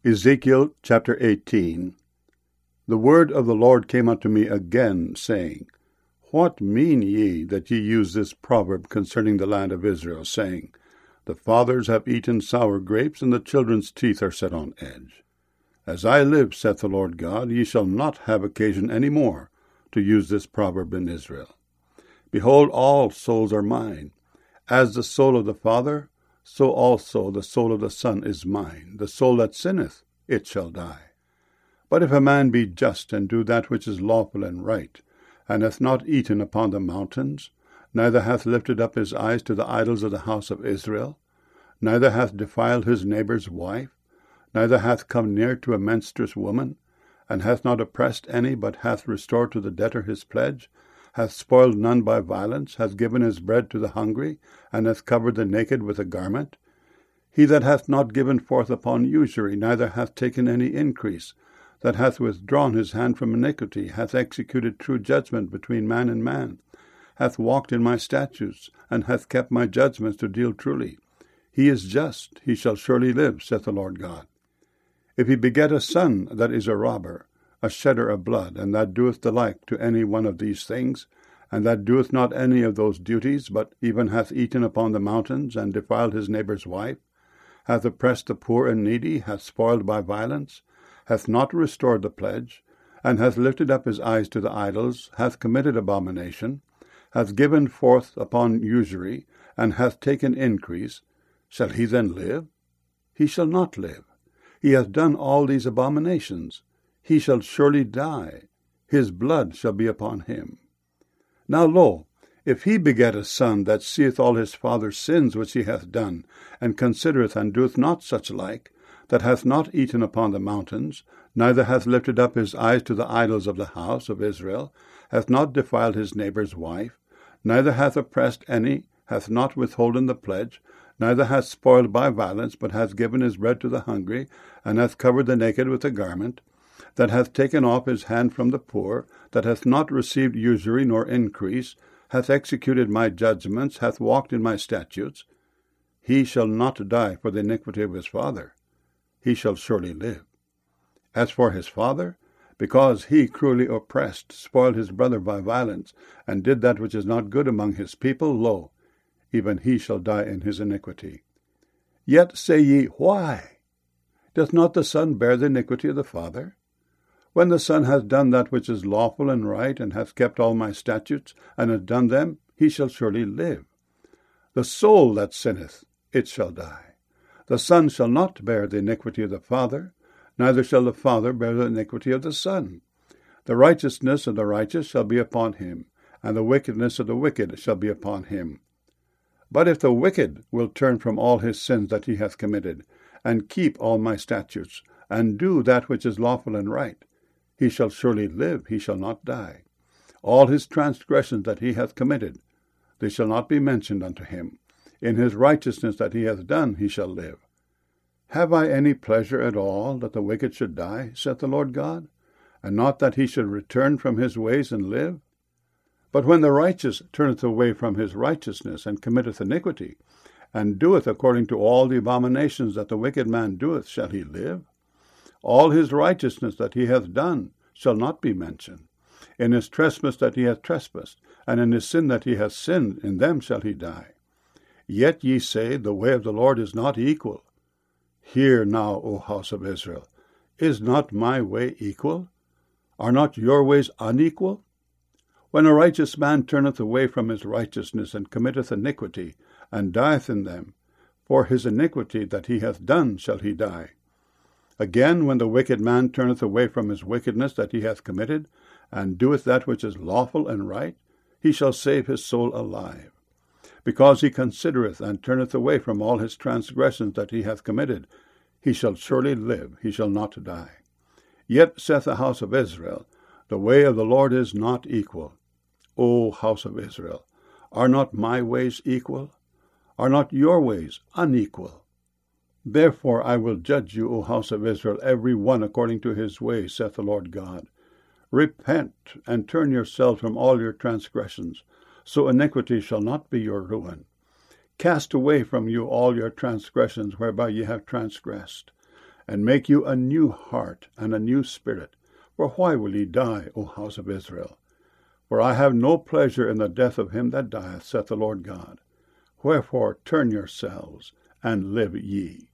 Ezekiel chapter 18. The word of the Lord came unto me again, saying, What mean ye that ye use this proverb concerning the land of Israel, saying, The fathers have eaten sour grapes, and the children's teeth are set on edge? As I live, saith the Lord God, ye shall not have occasion any more to use this proverb in Israel. Behold, all souls are mine. As the soul of the Father, so also the soul of the Son is mine. The soul that sinneth, it shall die. But if a man be just, and do that which is lawful and right, and hath not eaten upon the mountains, neither hath lifted up his eyes to the idols of the house of Israel, neither hath defiled his neighbour's wife, neither hath come near to a menstruous woman, and hath not oppressed any, but hath restored to the debtor his pledge, hath spoiled none by violence, hath given his bread to the hungry, and hath covered the naked with a garment. He that hath not given forth upon usury, neither hath taken any increase, that hath withdrawn his hand from iniquity, hath executed true judgment between man and man, hath walked in my statutes, and hath kept my judgments to deal truly. He is just, he shall surely live, saith the Lord God. If he beget a son that is a robber, a shedder of blood, and that doeth the like to any one of these things, and that doeth not any of those duties, but even hath eaten upon the mountains, and defiled his neighbour's wife, hath oppressed the poor and needy, hath spoiled by violence, hath not restored the pledge, and hath lifted up his eyes to the idols, hath committed abomination, hath given forth upon usury, and hath taken increase, shall he then live? He shall not live. He hath done all these abominations. He shall surely die. His blood shall be upon him. Now lo, if he beget a son that seeth all his father's sins which he hath done, and considereth and doeth not such like, that hath not eaten upon the mountains, neither hath lifted up his eyes to the idols of the house of Israel, hath not defiled his neighbour's wife, neither hath oppressed any, hath not withholden the pledge, neither hath spoiled by violence, but hath given his bread to the hungry, and hath covered the naked with a garment, that hath taken off his hand from the poor, that hath not received usury nor increase, hath executed my judgments, hath walked in my statutes, he shall not die for the iniquity of his father. He shall surely live. As for his father, because he cruelly oppressed, spoiled his brother by violence, and did that which is not good among his people, lo, even he shall die in his iniquity. Yet say ye, Why? Doth not the Son bear the iniquity of the Father? When the Son hath done that which is lawful and right, and hath kept all my statutes, and hath done them, he shall surely live. The soul that sinneth, it shall die. The Son shall not bear the iniquity of the Father, neither shall the Father bear the iniquity of the Son. The righteousness of the righteous shall be upon him, and the wickedness of the wicked shall be upon him. But if the wicked will turn from all his sins that he hath committed, and keep all my statutes, and do that which is lawful and right, he shall surely live, he shall not die. All his transgressions that he hath committed, they shall not be mentioned unto him. In his righteousness that he hath done, he shall live. Have I any pleasure at all that the wicked should die, saith the Lord God, and not that he should return from his ways and live? But when the righteous turneth away from his righteousness, and committeth iniquity, and doeth according to all the abominations that the wicked man doeth, shall he live? All his righteousness that he hath done shall not be mentioned. In his trespass that he hath trespassed, and in his sin that he hath sinned, in them shall he die. Yet ye say, The way of the Lord is not equal. Hear now, O house of Israel, is not my way equal? Are not your ways unequal? When a righteous man turneth away from his righteousness, and committeth iniquity, and dieth in them, for his iniquity that he hath done shall he die. Again, when the wicked man turneth away from his wickedness that he hath committed, and doeth that which is lawful and right, he shall save his soul alive. Because he considereth and turneth away from all his transgressions that he hath committed, he shall surely live, he shall not die. Yet saith the house of Israel, The way of the Lord is not equal. O house of Israel, are not my ways equal? Are not your ways unequal? Therefore I will judge you, O house of Israel, every one according to his ways, saith the Lord God. Repent, and turn yourselves from all your transgressions, so iniquity shall not be your ruin. Cast away from you all your transgressions whereby ye have transgressed, and make you a new heart and a new spirit. For why will ye die, O house of Israel? For I have no pleasure in the death of him that dieth, saith the Lord God. Wherefore turn yourselves, and live ye.